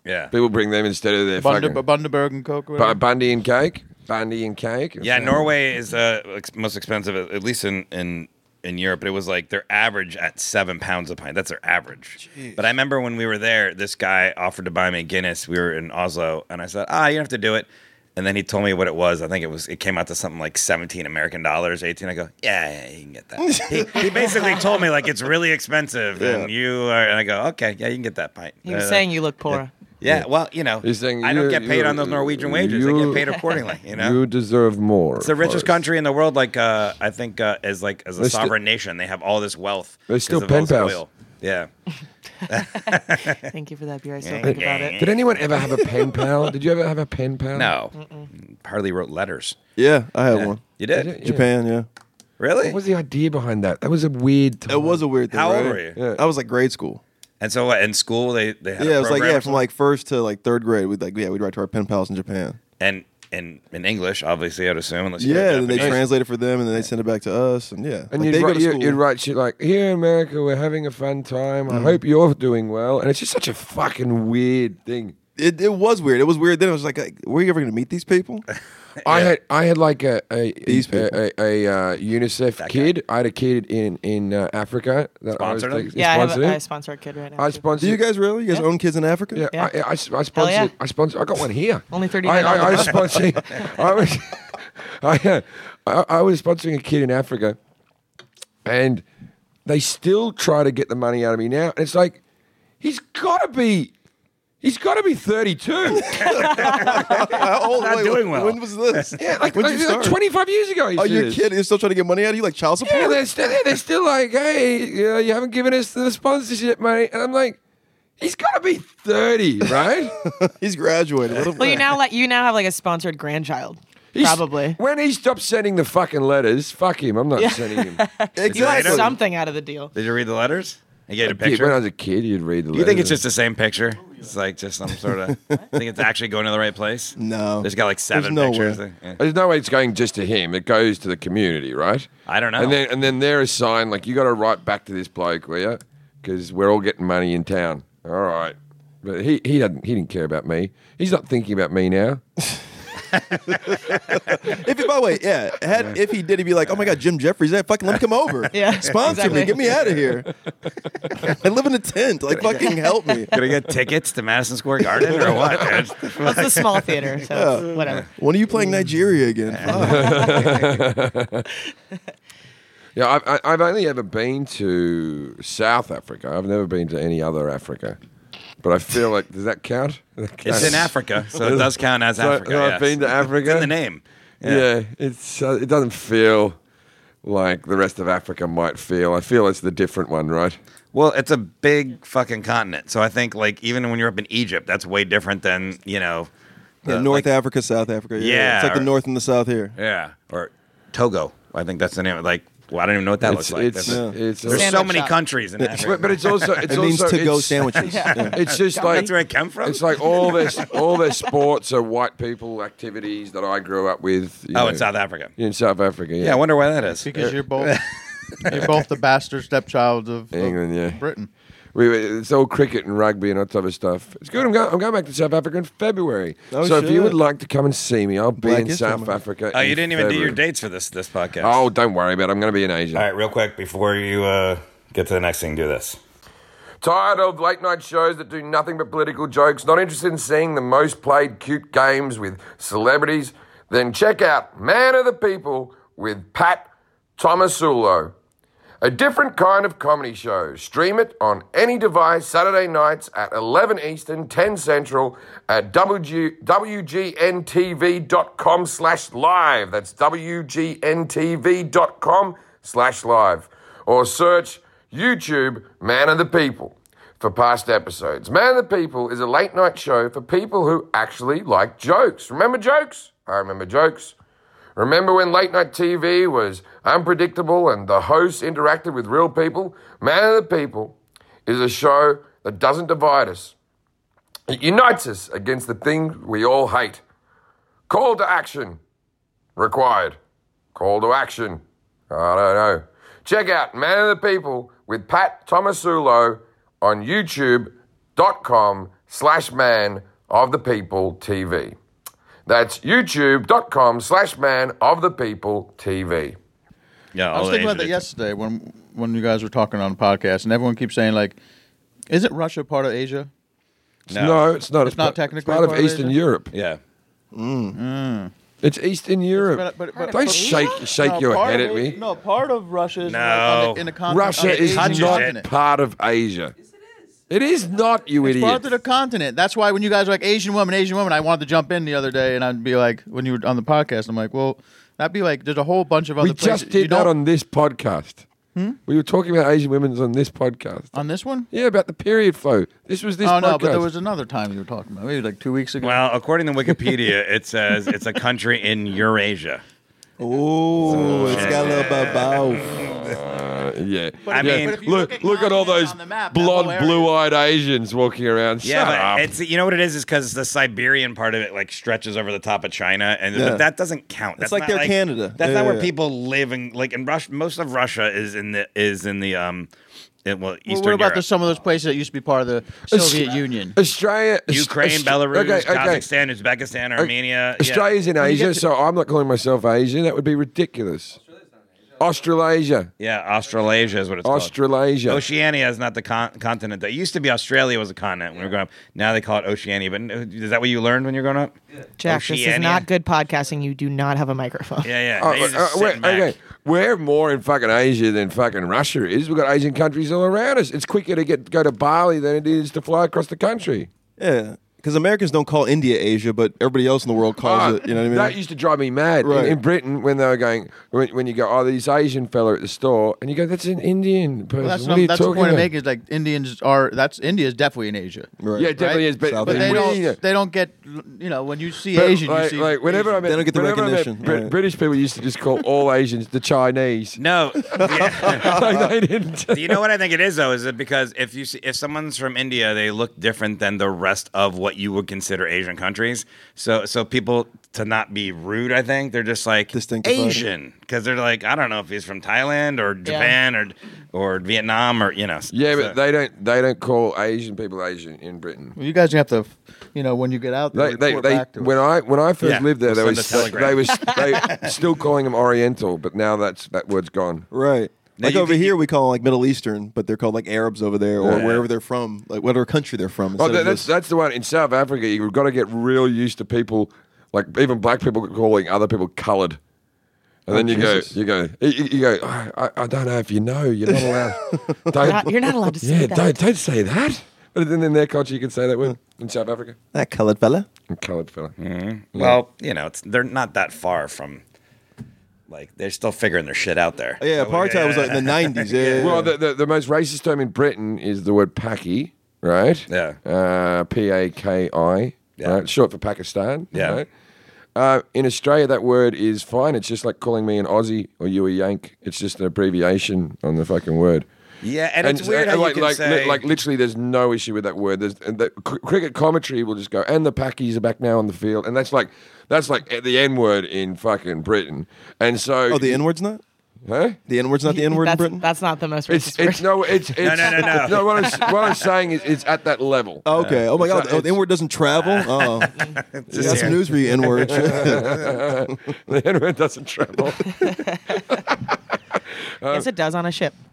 Yeah. People bring them instead of their fucking Bundaberg and Coke. or whatever. Bundy and cake. Bundy and cake. Yeah, Norway is most expensive, at least in Europe. But it was like their average at 7 pounds a pint. That's their average. Jeez. But I remember when we were there, this guy offered to buy me a Guinness. We were in Oslo, and I said, you don't have to do it. And then he told me what it was. I think it came out to something like 17 American dollars, 18. I go, yeah, you can get that. he basically told me like it's really expensive, and and I go, okay, yeah, you can get that pint. He was saying you look poor. Yeah, well, He's saying I don't get paid on those Norwegian wages. I get paid accordingly. You deserve more. It's the richest country in the world. Like I think as a sovereign nation, they have all this wealth. They're still pen pals. Yeah. Thank you for that beer. I still think about it. Did anyone ever have a pen pal? Did you ever have a pen pal? No. Hardly wrote letters. Yeah, I had one. You did? Yeah. Japan, yeah. Really? What was the idea behind that? That was a weird time. It was a weird thing. How old right? were you? Yeah. I was like grade school. And so in school they had Yeah, a it was like program from like first to like third grade. We'd write to our pen pals in Japan. and in English, obviously, I'd assume. Unless you Yeah, had and they Japanese. translate it for them, and then they send it back to us, and yeah. And Like, they go to school. you'd write shit like, here in America, we're having a fun time. I hope you're doing well. And it's just such a fucking weird thing. It was weird. It was weird. Then I was like, were you ever going to meet these people? I had like a These people. UNICEF kid. I had a kid in Africa that Sponsored I him? was Yeah, sponsored. I sponsor a kid right now. I too. sponsored. Do you guys really? You guys own kids in Africa? Yeah, Yeah. I sponsored. Hell yeah. I sponsored. I got one here. Only $39 I was a month. sponsoring. I was sponsoring a kid in Africa, and they still try to get the money out of me now. And it's like, he's got to be 32. Not doing well. When was this? Yeah, like When did you start? 25 years ago. he Oh, you're says. kidding? You're still trying to get money out of you, like child support? Yeah, they're still like, hey, you haven't given us the sponsorship money. And I'm like, he's got to be 30, right? He's graduated. What a- Well, you now have like a sponsored grandchild. He's- Probably. When he stops sending the fucking letters, fuck him. I'm not sending him. You got Exactly. something out of the deal. Did you read the letters? You get a When I picture? was a kid, you'd read the letters. You think it's just the same picture? It's like just some sort of. I think it's actually going to the right place. No. There's got like 7 no pictures. way. Yeah. There's no way it's going just to him. It goes to the community, right? I don't know. And then they're assigned, like, you got to write back to this bloke, will you? Because we're all getting money in town. All right. But he didn't care about me. He's not thinking about me now. If he, by the way, yeah, if he did, he'd be like, "Oh my God, Jim Jeffries, fucking let me come over, Yeah, sponsor exactly. me, get me out of here. I live in a tent, like fucking help me." Gonna get tickets to Madison Square Garden or what? dude? It's a small theater, so whatever. When are you playing Nigeria again? Fuck. Yeah, I've only ever been to South Africa. I've never been to any other Africa. But I feel like, does that count? It's in Africa, so it does count as Africa. So I've yes. been to Africa. It's in the name. Yeah, it's it doesn't feel like the rest of Africa might feel. I feel it's the different one, right? Well, it's a big fucking continent, so I think like even when you're up in Egypt, that's way different than Yeah, the- North like- Africa, South Africa. Yeah, it's like the or- North and the South here. Yeah, or Togo. I think that's the name. Like, well, I don't even know what that looks like. It's There's so Sandwich many shop. countries in Africa. But it's also It means to go it's- sandwiches. Yeah. It's just like That's where I come from. it's like all their sports are white people activities that I grew up with. you know, in South Africa. In South Africa, yeah. Yeah, I wonder why that is. Because you're both the bastard stepchild of England, yeah. Britain. It's all cricket and rugby and that type of stuff. It's good. I'm going back to South Africa in February. Oh, so if you shit. would like to come and see me, I'll be Black in History South Month. Africa. Oh, you in didn't even do your February. dates for this podcast. Oh, don't worry about it. I'm going to be in Asia. All right, real quick before you get to the next thing, do this. Tired of late night shows that do nothing but political jokes? Not interested in seeing the most played cute games with celebrities? Then check out Man of the People with Pat Tomasulo. A different kind of comedy show. Stream it on any device Saturday nights at 11 Eastern, 10 Central at WGNTV.com/live. That's WGNTV.com/live. Or search YouTube Man of the People for past episodes. Man of the People is a late night show for people who actually like jokes. Remember jokes? I remember jokes. Remember when late night TV was unpredictable and the hosts interacted with real people? Man of the People is a show that doesn't divide us. It unites us against the things we all hate. Call to action required. Call to action. I don't know. Check out Man of the People with Pat Tomasulo on YouTube.com/live. youtube.com/manofthepeopletv. That's youtube.com/manofthepeopletv. Yeah, I was thinking about that yesterday when you guys were talking on the podcast, and everyone keeps saying like, "Isn't Russia part of Asia?" No, it's not. It's not technically part of part of Eastern Asia? Europe. Yeah. It's Eastern Europe. But Don't shake your part head of at it- me. No, part of Russia is No. in the continent. Russia is Asian not continent. part of Asia. It is not, you It's idiot. part of the continent. That's why when you guys are like Asian woman, I wanted to jump in the other day, and I'd be like, when you were on the podcast, I'm like, well, that'd be like, there's a whole bunch of other We places. just did You that don't- on this podcast. We were talking about Asian women on this podcast. on this one. Yeah, about the period flow. This was this Oh podcast. no, but there was another time you were talking about, maybe like 2 weeks ago. Well, according to Wikipedia, it says it's a country in Eurasia. Oh, it's got a little bit both. Yeah. I mean, but if you look look at all continents those on the map, that whole blonde, area- blue-eyed Asians walking around. Yeah, Shut but up. it's you know what it is because the Siberian part of it like stretches over the top of China, and Yeah. but that doesn't count. That's like not their Canada. That's Yeah, not where yeah. people live in. Like in Russia, most of Russia is in the Eastern Well, Europe. what about some of those places that used to be part of the Soviet Union? Australia, Ukraine, Belarus, Kazakhstan, Uzbekistan, Armenia. Australia's in Asia, so I'm not calling myself Asian. That would be ridiculous. Australasia. Yeah, Australasia is what it's called. Australasia. Oceania is not the continent. That used to be Australia was a continent when we were growing up. Now they call it Oceania. But is that what you learned when you were growing up? Jack, this is Oceania? not good podcasting. You do not have a microphone. Yeah. Oh, They just sit back. okay, we're more in fucking Asia than fucking Russia is. We've got Asian countries all around us. It's quicker to go to Bali than it is to fly across the country. Yeah, because Americans don't call India Asia, but everybody else in the world calls it. You know what I mean? That used to drive me mad. Right. In Britain, when they were going, when you go, oh, this Asian fella at the store, and you go, that's an Indian person. Well, that's what are you that's the talking point I'm about? making. Is like India is definitely in Asia. Right. Yeah, it definitely Right? is. But, South But they Asia. don't get, when you see but Asian, like, you see like whenever I met, They don't get the whenever I met recognition. Right. British people used to just call all Asians the Chinese. No. Yeah. Like, they didn't. Do you know what I think it is though? Is it because if someone's from India, they look different than the rest of what you would consider Asian countries. So people, to not be rude, I think they're just like Distinctified. Asian because they're like, I don't know if he's from Thailand or Japan or Vietnam or Yeah, so- but they don't call Asian people Asian in Britain. Well, you guys have to, when you get out there, report back to when us. I first Yeah, lived there, we'll they send a were telegram. they still calling them Oriental, but now that word's gone. Right. Like you over could- here, we call them like Middle Eastern, but they're called like Arabs over there, or Yeah. wherever they're from, like whatever country they're from. Oh, instead of that's just- the one in South Africa. You've got to get real used to people, like even black people calling other people coloured. And then Jesus. you go. I don't know if you know. You're not allowed. Don't, You're not allowed to say that. don't say that. But then in their culture, you can say that word in South Africa. that coloured fella. Coloured fella. Well, they're not that far from. Like they're still figuring their shit out there. Yeah, So, apartheid was like in the 90s. Yeah. Well, the most racist term in Britain is the word Paki, right? Yeah. P-A-K-I, Yeah. right? Short for Pakistan. Yeah. Right? In Australia, that word is fine. It's just like calling me an Aussie or you a Yank. It's just an abbreviation on the fucking word. Yeah, and it's weird how like, you can say like literally, there's no issue with that word. Cricket commentary will just go, and the Packies are back now on the field, and that's like the N word in fucking Britain. And so, Oh, the N word's not? huh? The N word's not the N word in Britain? That's not the most racist It's word. no, it's No. no. What I'm saying is, it's at that level. Okay. Oh my God. it's- The N word doesn't travel? Oh. Got some news for you, N word. The N word doesn't travel. Yes, it does on a ship.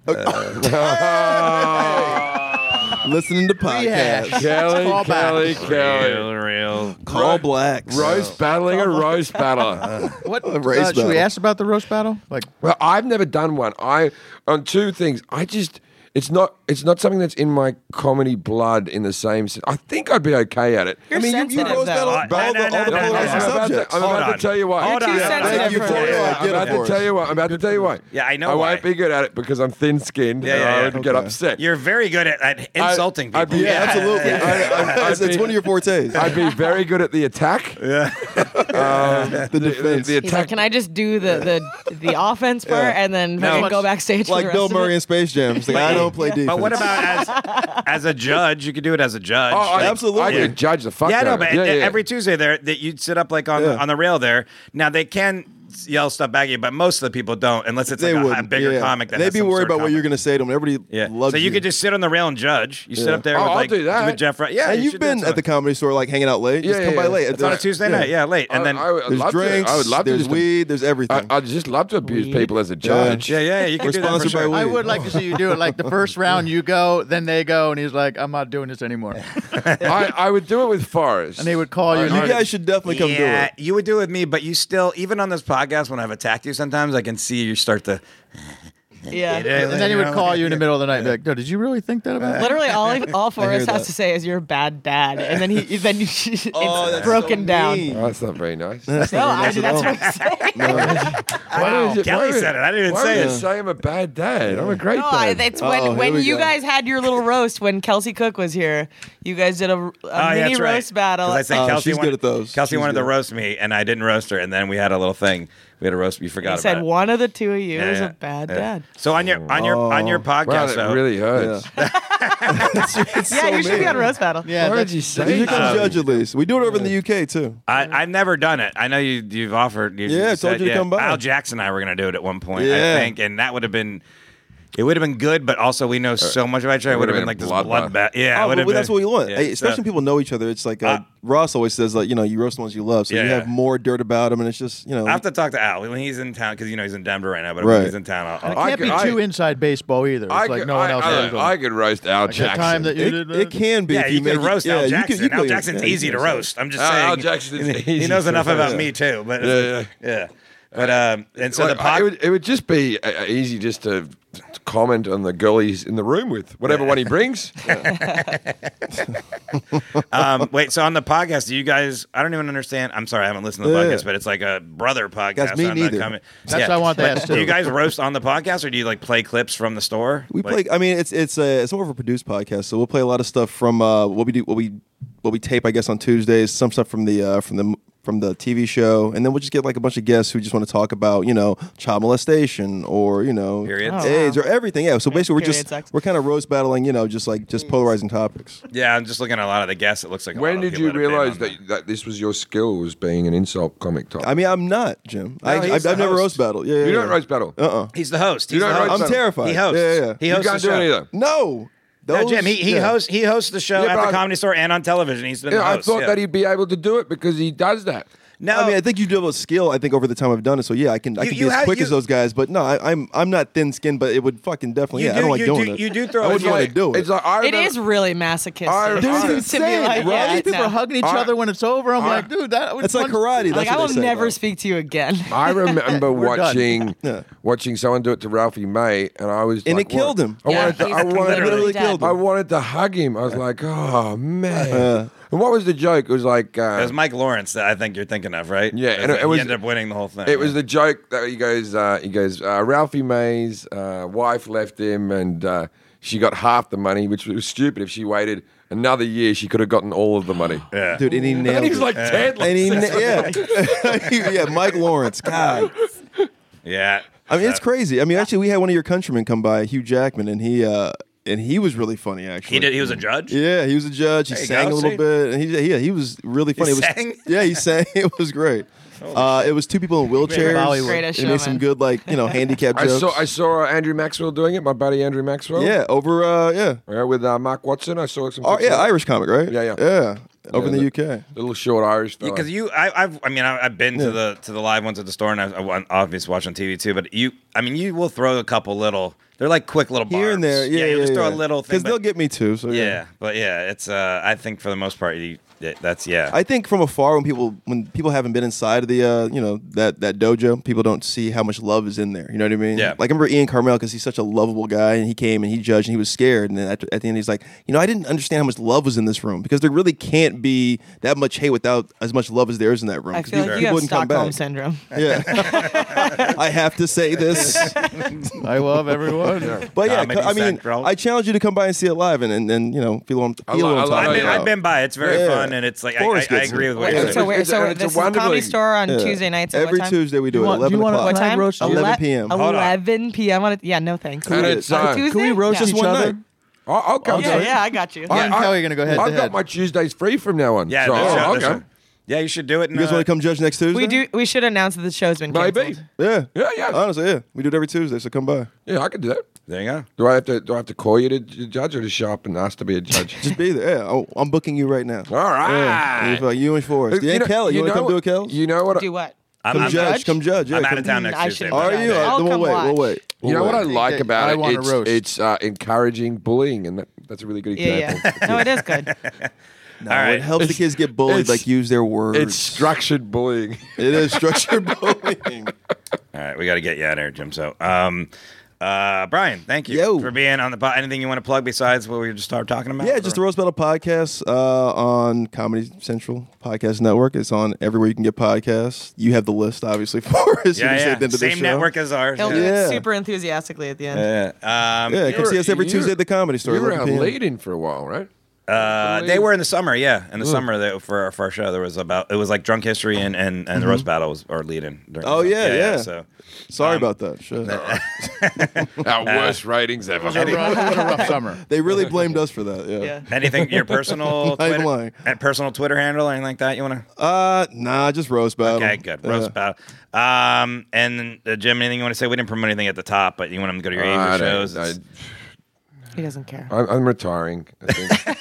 Listening to podcasts. Kelly. real. Call blacks. Roast battling a roast battler. What race should we battle. ask about the roast battle? Like, Well, I've never done one. On two things. It's not something that's in my comedy blood in the same sense. I think I'd be okay at it. You're I mean, you sensitive, roast battle though. all the polarizing subjects. I'm about to tell you why. Hold You're too on. sensitive Thank you for for that. it. I'm Get about it to for tell us. you why. I'm about to tell you why. Yeah, I know I why. won't be good at it because I'm thin-skinned and Yeah. I would get Okay. upset. You're very good at insulting I'd people. be- Yeah, absolutely. I'd It's be- one of your fortes. I'd be very good at the attack. the defense. The He's like, attack. can I just do the offense part and then fucking go backstage for the like rest Bill of Murray it? in Space Jam. It's like, I don't play defense. But what about as a judge? You could do it as a judge. Oh, Absolutely. I could judge the fuck Yeah, out no, of but it. every Tuesday there that you'd sit up like on Yeah. on the rail there. Now they can yell stuff back at you, but most of the people don't, unless it's They like wouldn't. a bigger Yeah. comic. That They'd has be some worried sort of about what you're comment. going to say to them. Everybody Yeah. loves So you could just sit on the rail and judge. You sit up there Oh, with I'll like do that. with Jeff. Yeah, and you you've should been do at the it. Comedy Store, like hanging out late. Just come by late. It's on a Tuesday night. Yeah, late, and then I would There's love drinks. To, I would love to there's just weed. There's everything. I'd just love to abuse Weed. people as a judge. yeah, you can We're do that for sponsored by sure. weed. I would like to see you do it like the first round you go, then they go, and he's like, I'm not doing this anymore. I would do it with Forrest. And they would call you. You guys should definitely come do Yeah, it. you would do it with me, but you still, even on this podcast, when I've attacked you, sometimes I can see you start to. Yeah. And then he would call you in the middle of the night and be like, "No, did you really think that about me?" Literally, all Forrest hear has that. to say is "you're a bad dad," and then it's that's broken so down. mean. Oh, that's not very nice. That's No, not I, very nice that's at all. what I'm saying. Wow, Kelly said it. I didn't even say it. Say I'm a bad dad. I'm a great No, dad. it's Uh-oh, here when we you go. guys had your little roast when Kelsey Cook was here. You guys did a mini that's right. roast battle. 'Cause I said Oh, Kelsey she's wanted, good at those. Kelsey She's wanted to good. roast me, and I didn't roast her, and then we had a little thing. We had a roast. We forgot You about said it. one of the two of you Yeah, is yeah, a bad yeah. dad. So on your podcast, wow, though, that really hurts. Yeah, you should be on roast battle. Yeah, Why that's- did you say You can that? judge at least. We do it over in the UK too. I've never done it. I know you've offered. Yeah, I told said, you to come by. Al Jackson and I were going to do it at one point, Yeah. I think, and that would have been. It would have been good, but also we know so much about each other. It would have been like this bloodbath. Yeah, it Oh, would but have that's been- what we want. yeah, Hey, especially so- when people know each other. It's like Ross always says, like, you roast the ones you love, so Yeah, you yeah. have more dirt about them, and it's just, I have to talk to Al when he's in town because he's in Denver right now. But Right. when he's in town, It I'll can't be too inside baseball either. It's like no one else knows them. I could roast Al Like the time Jackson. that you did It can be. Yeah, if you make can roast yeah, Al you Jackson. can- you Al can- Jackson's yeah, easy you to can roast. I'm just Al saying. Jackson's he easy knows to enough about roast. me too. But Yeah. But and so Like, the pod, it would just be easy just to comment on the girl he's in the room with, whatever one he brings. wait. So on the podcast, do you guys? I don't even understand. I'm sorry, I haven't listened to the Yeah. podcast, but it's like a brother podcast. Guys, me on the neither. That's what I want to But ask, Do too. you guys roast on the podcast, or do you like play clips from the store? We Like- play. I mean, it's more of a produced podcast, so we'll play a lot of stuff from what we tape, I guess, on Tuesdays. Some stuff from the TV show, and then we'll just get like a bunch of guests who just want to talk about, child molestation or Periods. Oh, AIDS wow. or everything. Yeah. So basically, Period sex. we're kind of roast battling, just polarizing topics. Yeah, I'm just looking at a lot of the guests. It looks like. A lot When of did people you that have been realize on that, that this was your skill, was being an insult comic type? I mean, I'm not, Jim. No, I've he's the never host. roast battled. Yeah, You yeah, don't yeah. roast battle. He's the host. You He's don't the roast host. I'm terrified. He hosts. Yeah, yeah. He You hosts can't the do show. it either. No. No, Those- Jim. He yeah. hosts. He hosts the show Yeah, at but the I- Comedy Store and on television. He's been the Yeah, I host. thought yeah. that he'd be able to do it because he does that. No, I mean, I think you develop a skill. I think over the time I've done it, so yeah, I can be you as have- quick you- as those guys. But no, I'm not thin skinned. But it would fucking definitely. You Yeah, do- I don't like you doing do- it. you do throw I a wouldn't few- want to do it. It's like, I It remember- is really masochistic. I- to I- be insane, like, bro. yeah, These people no. are hugging each I- other when it's over. I'm I- like, dude, that was It's like karate. That's Like, I what will they say, never bro. speak to you again. I remember We're done. watching Yeah. watching someone do it to Ralphie May, and I was And like, it killed him. I Yeah, wanted to, he's I wanted literally to, dead. I wanted to hug him. I was like, oh man. And what was the joke? It was like It was Mike Lawrence that I think you're thinking of, right? Yeah, and it he was- ended up winning the whole thing. It was the joke that he goes, Ralphie May's wife left him, and she got half the money, which was stupid. If she waited another year, she could have gotten all of the money. yeah. Dude, and he nailed And he's it. like 10. And yeah, Mike Lawrence. God, Yeah. I mean, it's crazy. I mean, actually, we had one of your countrymen come by, Hugh Jackman, and he was really funny. Actually, He did. He was a judge. Yeah, he was a judge. He There you sang go, a little see? bit, and he was really funny. He It was, sang? Yeah, he sang. It was great. It was two people in wheelchairs. Bollywood. Greatest He made some showman. good, handicap jokes. I saw Andrew Maxwell doing it, my buddy Andrew Maxwell. Yeah, over Yeah, with Mark Watson. I saw some. Oh clips yeah, of it. Irish comic, right? Yeah, yeah. yeah. Over in the the- UK. Little short Irish fella. Because I've been to the live ones at the store, and I obviously watch on TV too. But you will throw a couple little. They're like quick little Here and barbs. there, yeah, you'll just throw a yeah. little thing. Because but- they'll get me too. So Yeah, but yeah, it's. I think for the most part, that's yeah. I think from afar, when people haven't been inside of the that dojo, people don't see how much love is in there. You know what I mean? Yeah. Like I remember Ian Carmel, because he's such a lovable guy, and he came and he judged and he was scared, and then at the end he's like, I didn't understand how much love was in this room, because there really can't be that much hate without as much love as there is in that room. I 'cause feel people- like you people have wouldn't come Stockholm back. syndrome. Yeah, I have to say this, I love everyone. but yeah, Comedy I mean, Central. I challenge you to come by and see it live, and feel what I'm I love- talking I I've been by. It's very Yeah. fun, and it's like Forrest I gets agree it. with what you're Wait, saying. so It's a this is wonderfully- Comedy Store on Yeah. Tuesday nights. at Every what time? Tuesday we do it want- 11 do you want o'clock. what time roast? 11 p.m. Hold on. 11 p.m. on it. Yeah, no thanks. And it's, Tuesday? Can we roast yeah. each one other? night. I'll come. Yeah, to it. yeah, I got you. Me and Kelly are gonna go head I've to got head. my Tuesdays free from now on. Yeah, so there's I'll a- go. Yeah, you should do it. You guys want to come judge next Tuesday? We should announce that the show's been Maybe. canceled. Yeah. Honestly, yeah. We do it every Tuesday, so come by. Yeah, I could do that. There you go. Do I have to call you to judge or to show up and ask to be a judge? Just be there. Yeah, I'm booking you right now. All right. Yeah. You and Forrest. Yeah, Kelly, you want to come do it, Kelly? You know what? Do what? Come judge. Come judge. Yeah, I'm out come of town next I Tuesday. shouldn't Are judge. you? I'll We'll come wait. watch. We'll wait. You know what I like about I it? want a roast. It's encouraging bullying, and that's a really good example. Yeah. No, it is good. No, All right. it helps the kids get bullied. it's- Like use their words. It's structured bullying. It is structured bullying. All right, we got to get you out of here, Jim. So, Brian, thank you Yo. for being on the pod. Anything you want to plug besides what we just started talking about? Yeah, just the Roast Battle podcast on Comedy Central Podcast Network. It's on everywhere you can get podcasts. You have the list, obviously, for us. Yeah, You can say yeah. at the end of the Same show. network as ours. He'll do Yeah. it super enthusiastically at the end. Yeah, come see us every Tuesday at the Comedy Store. You were 11 out p.m. leading for a while, right? They were in the summer, yeah. In the summer, for our show, it was like Drunk History and the Roast Battle was our lead-in. during Oh, the summer. yeah. So Sorry about that. Shit. Our worst ratings ever. It was a rough summer. They really blamed us for that. Yeah. Yeah. anything, your personal Not even Twitter, lying. and personal Twitter handle, anything like that you want to? Nah, just Roast Battle. Okay, good. Roast Battle. And then, Jim, anything you want to say? We didn't promote anything at the top, but you want them to go to your Asia shows. He doesn't care. I'm retiring, I think.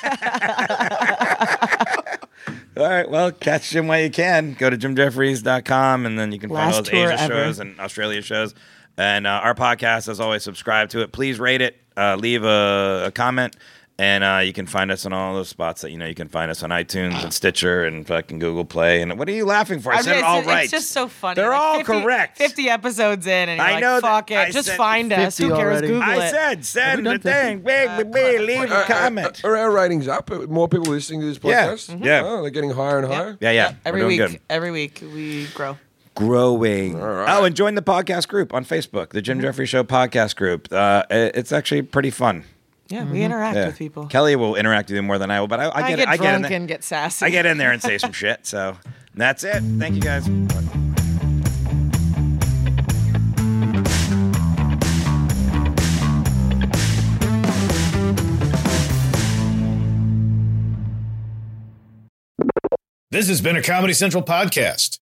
All right, well, catch Jim while you can. Go to jimjeffries.com, and then you can find all Last those tour Asia ever. shows and Australia shows. And our podcast, as always, subscribe to it. Please rate it. Leave a comment. And you can find us on all those spots that you can find us on iTunes and Stitcher and fucking Google Play. And what are you laughing for? I said it all right. It's just so funny. They're Like, all 50 correct. 50 episodes in, and you're I like, know that- fuck I it. Just said find us. 50 Who cares? already. Google I it. said, send the done 50? thing. Big, leave a comment. Are our ratings up? Are more people listening to this Yeah. podcast? Yeah. Oh, they're getting higher and higher? Yeah. Every We're week. doing good. Every week we grow. Growing. All right. Oh, and join the podcast group on Facebook, the Jim Jeffries Show podcast group. It's actually pretty fun. Yeah, we interact Yeah. with people. Kelly will interact with you more than I will, but I get get in drunk there. and get sassy. I get in there and say some shit. So that's it. Thank you guys. This has been a Comedy Central podcast.